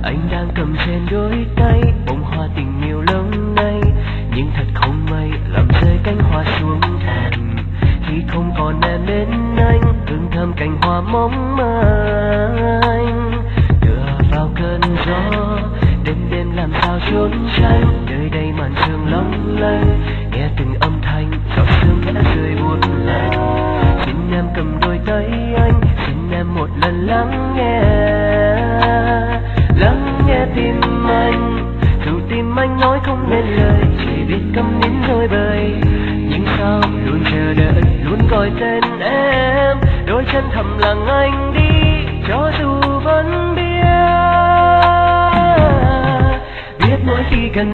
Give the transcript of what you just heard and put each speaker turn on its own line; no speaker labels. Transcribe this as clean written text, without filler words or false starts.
Anh đang cầm trên đôi tay bông hoa tình yêu lâu nay, nhưng thật không may làm rơi cánh hoa xuống thềm. Khi không còn em bên anh, hương thơm cành hoa mong manh. Tựa vào cơn gió, đêm đêm làm sao trốn tránh. Nơi đây màn sương long lanh, nghe từng âm thanh giọt sương khẽ rơi buốt lạnh. Xin em cầm đôi tay anh, xin em một lần lắng nghe tim anh. Dù tim anh nói không nên lời, chỉ biết câm nín rồi bời. Nhưng sao luôn chờ đợi, luôn gọi tên em, đôi chân thầm lặng anh đi.